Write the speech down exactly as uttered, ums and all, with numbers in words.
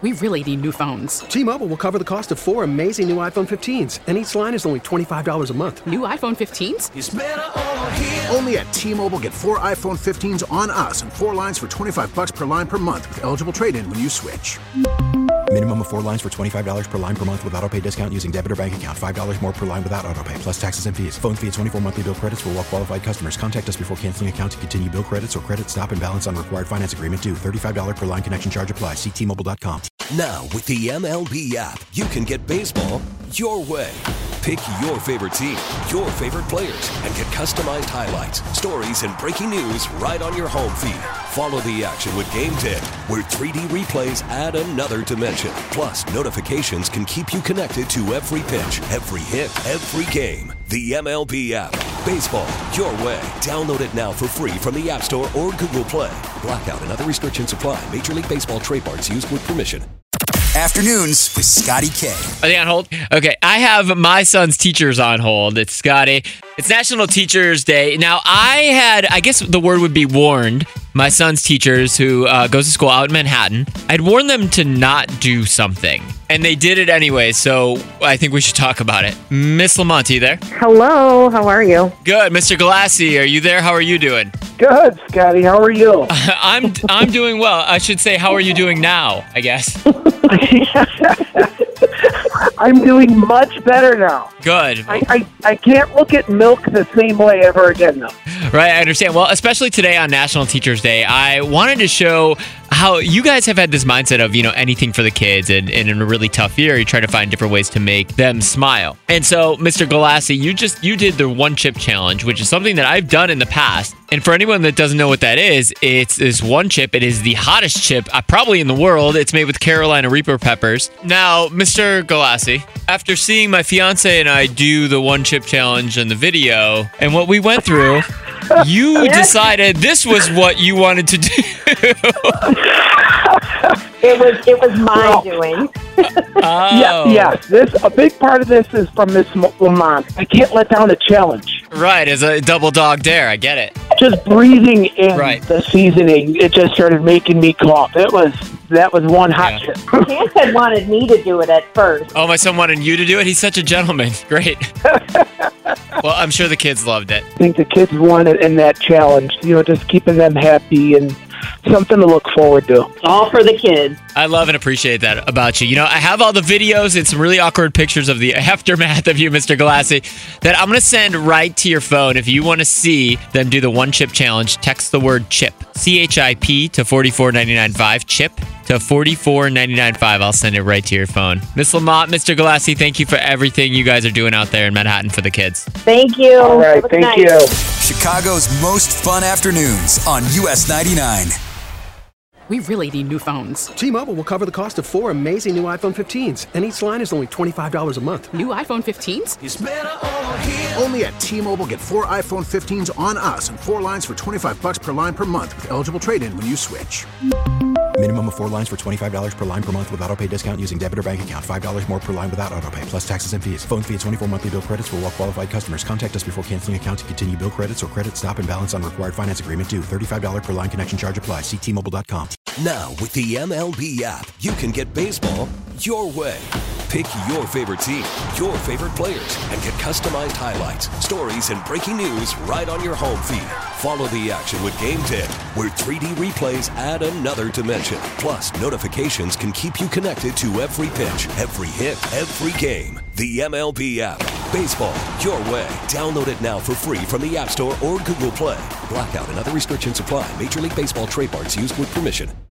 We really need new phones. T-Mobile will cover the cost of four amazing new iPhone fifteens, and each line is only twenty-five dollars a month. New iPhone fifteens? It's better over here. Only at T-Mobile, get four iPhone fifteens on us and four lines for twenty-five dollars per line per month with eligible trade-in when you switch. Minimum of four lines for twenty-five dollars per line per month with autopay discount using debit or bank account. five dollars more per line without autopay, plus taxes and fees. Phone fee at twenty-four monthly bill credits for well-qualified customers. Contact us before canceling account to continue bill credits or credit stop and balance on required finance agreement due. thirty-five dollars per line connection charge applies. See T Mobile dot com. Now, with the M L B app, you can get baseball your way. Pick your favorite team, your favorite players, and get customized highlights, stories, and breaking news right on your home feed. Follow the action with Game Day, where three D replays add another dimension. Plus, notifications can keep you connected to every pitch, every hit, every game. The M L B app. Baseball your way. Download it now for free from the App Store or Google Play. Blackout and other restrictions apply. Major League Baseball trademarks used with permission. Afternoons with Scotty K. Are they on hold? Okay, I have my son's teachers on hold. It's Scotty. It's National Teachers Day. Now, I had, I guess the word would be warned, my son's teachers who uh, goes to school out in Manhattan. I'd warned them to not do something, and they did it anyway, so I think we should talk about it. Miss Lamont, are you there? Hello, how are you? Good. Mister Galassi, are you there? How are you doing? Good, Scotty. How are you? I'm I'm doing well. I should say, how are you doing now, I guess? I'm doing much better now. Good. I, I, I can't look at milk the same way ever again, though. Right, I understand. Well, especially today on National Teachers Day, I wanted to show how you guys have had this mindset of, you know, anything for the kids, and, and in a really tough year, you try to find different ways to make them smile. And so, Mister Galassi, you just, you did the one chip challenge, which is something that I've done in the past. And for anyone that doesn't know what that is, it's this one chip. It is the hottest chip uh, probably in the world. It's made with Carolina Reaper peppers. Now, Mister Galassi, after seeing my fiance and I do the one chip challenge in the video and what we went through, you decided this was what you wanted to do. It was it was my well, doing. Oh. Yeah, yeah. This a big part of this is from Miss Lamont. I can't let down a challenge. Right, as a double dog dare. I get it. Just breathing in right. the seasoning, it just started making me cough. It was that was one hot yeah. chip. Chance had wanted me to do it at first. Oh, my son wanted you to do it? He's such a gentleman. Great. Well, I'm sure the kids loved it. I think the kids won it in that challenge. You know, just keeping them happy and something to look forward to. All for the kids. I love and appreciate that about you. You know, I have all the videos and some really awkward pictures of the aftermath of you, Mister Galassi, that I'm going to send right to your phone. If you want to see them do the one chip challenge, text the word chip, C H I P, to four four nine nine five, chip to four four nine nine five. I'll send it right to your phone. Miss Lamont, Mister Galassi, thank you for everything you guys are doing out there in Manhattan for the kids. Thank you. All right, thank night. you. Chicago's most fun afternoons on U S ninety-nine. We really need new phones. T-Mobile will cover the cost of four amazing new iPhone fifteens, and each line is only twenty-five dollars a month. New iPhone fifteens? It's better over here. Only at T-Mobile, get four iPhone fifteens on us and four lines for twenty-five dollars per line per month with eligible trade-in when you switch. Minimum of four lines for twenty-five dollars per line per month with autopay discount using debit or bank account. five dollars more per line without autopay, plus taxes and fees. Phone fee at twenty-four monthly bill credits for well-qualified customers. Contact us before canceling account to continue bill credits or credit stop and balance on required finance agreement due. thirty-five dollars per line connection charge applies. See T Mobile dot com. Now, with the M L B app, you can get baseball your way. Pick your favorite team, your favorite players, and get customized highlights, stories, and breaking news right on your home feed. Follow the action with Game Day, where three D replays add another dimension. Plus, notifications can keep you connected to every pitch, every hit, every game. The M L B app. Baseball your way. Download it now for free from the App Store or Google Play. Blackout and other restrictions apply. Major League Baseball trademarks used with permission.